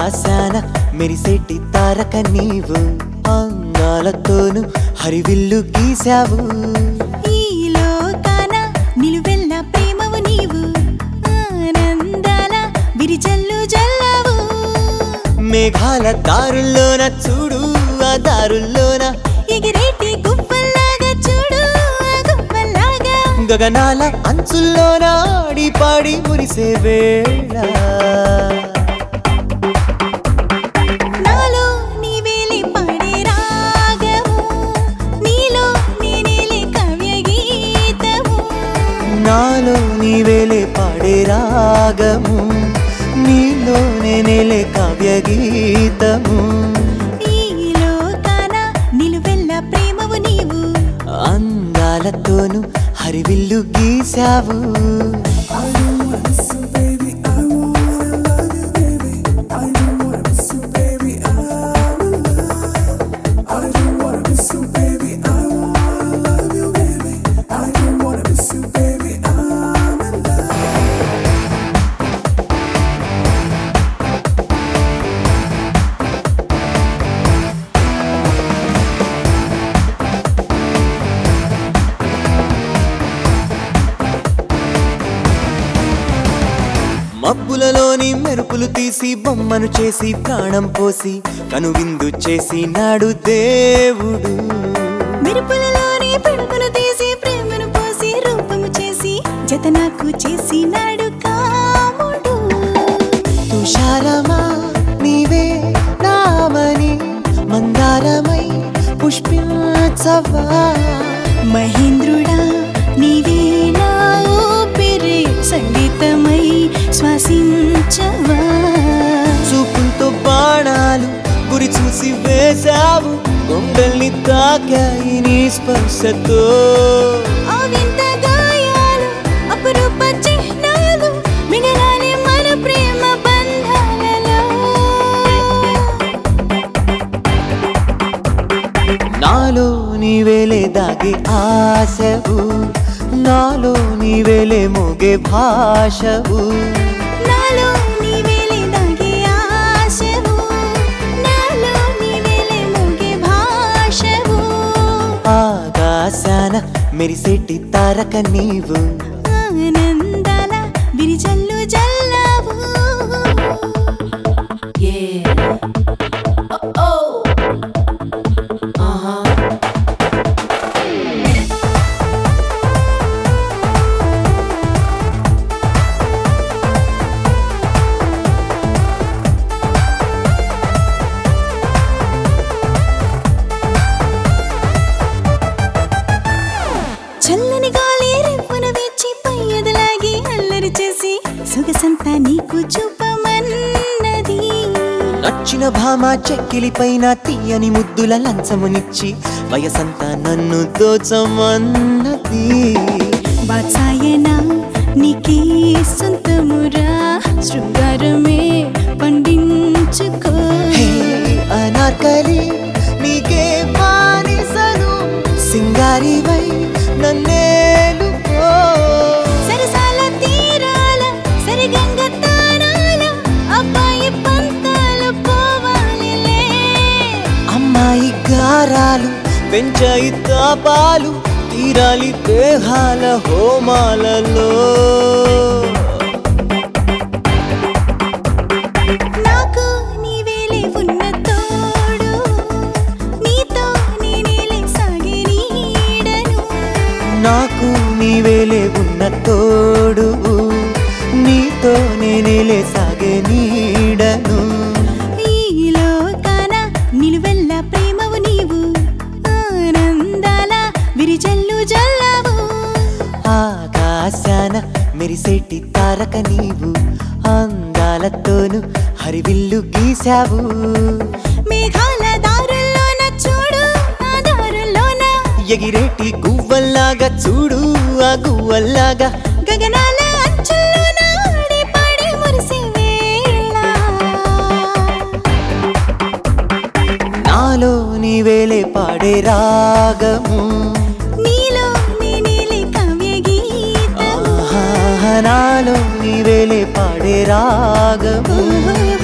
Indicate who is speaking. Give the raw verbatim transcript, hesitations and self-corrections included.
Speaker 1: ఆకాశాన మెరిసేటి తారక నీవు అందాలతోను హరివిల్లు గీసావు
Speaker 2: ఈ లోకాన నిలువెల్ల ప్రేమవు నీవు ఆనందాల విరిజల్లు జల్లావు
Speaker 1: మేఘాల దారుల్లోన చూడు ఆ దారుల్లోన
Speaker 2: ఎగిరేటి గువ్వల్లాగా చూడు ఆ గువ్వల్లాగా
Speaker 1: గగనాల అంచుల్లోన ఆడి పాడి మురిసే వేళ
Speaker 2: నాలో నీవేలే పాడే రాగము నీలో నేనేలే కావ్య గీతము
Speaker 1: నాలో నీవేలే పాడే రాగము నీలో నేనేలే కావ్య గీతము
Speaker 2: ఈ లోకాన నిలువెల్ల ప్రేమవు నీవు
Speaker 1: అందాలతోను హరివిల్లు గీసావు మబ్బులలోని మెరుపులు తీసి బొమ్మను చేసి ప్రాణం పోసి కనువిందు చేసి నాడు దేవుడు
Speaker 2: మెరుపులలోని పిడుగులు తీసి ప్రేమను పోసి రూపము చేసి జతనాకు చేసి నాడు కాముడు
Speaker 1: తుషారమా నీవే నామని మందారమై పుష్పించవా
Speaker 2: మహేంద్రుడా నీవే నా ఊపిరి సంగీతమై శ్వాసించవా
Speaker 1: చూపులతో బాణాలు గురి చూసి వేశావు గుండెల్ని తాకాయి నీ స్పర్శతో
Speaker 2: ఆ వింత గాయాలు అపురూప చిహ్నాలు మిగలాలి మన ప్రేమ బంధాలలో
Speaker 1: నాలో నీవేలే దాగే ఆశవు నాలో నీవేలే మోగే భాషవు
Speaker 2: నాలో నీవేలే దాగే ఆశవు నాలో నీవేలే మోగే భాషవు
Speaker 1: ఆకాశాన మెరిసేటి తారక నీవు
Speaker 2: ఆనందాల విరిజల్లు జల్లావు చల్లని గాలి రేపున వీచి పై ఎదలాగి అల్లరి చేసి సొగసంతా నీకు చూపమన్నది
Speaker 1: నచ్చిన భామ చెక్కిలి పైన తీయని ముద్దుల లంచమునిచ్చి వయసంతా నన్ను దోచమన్నది
Speaker 2: వాత్సాయన నీకే సొంతమురా శృంగారమే పండించుకో
Speaker 1: హే అనార్కలి నీకే బానిసను సింగారివై నన్నేలుకో
Speaker 2: సరసాల తీరాల సరిగంగ తానాల అబ్బాయి పంతాలు పోవాలిలే
Speaker 1: అమ్మాయి గారాలు పెంచాయి తాపాలు తీరాలి దేహాల హోమాలలో
Speaker 2: నాకు నీవేలే ఉన్న తోడు నీతో నేనేలే సాగే నీడను
Speaker 1: నాకు నీవేలే ఉన్న తోడు నీతో నేనేలే సాగే నీడను
Speaker 2: ఈ లోకాన నిలువెల్ల ప్రేమవు నీవు ఆనందాల విరిజల్లు జల్లావు
Speaker 1: ఆకాశాన మెరిసేటి తారక నీవు అందాలతోను హరివిల్లు గీసావు
Speaker 2: మేఘాల దారుల్లోన చూడు ఆ దారుల్లోన
Speaker 1: ఎగిరేటి గువ్వల్లాగా చూడు ఆ గువ్వల్లాగా
Speaker 2: గగనాల అంచుల్లోన ఆడి పాడి మురిసే వేళ
Speaker 1: నాలో నీవేలే పాడే రాగము
Speaker 2: నీలో నేనేలే కావ్య గీతము
Speaker 1: ఆహా, నాలో నీవేలే పాడే రాగము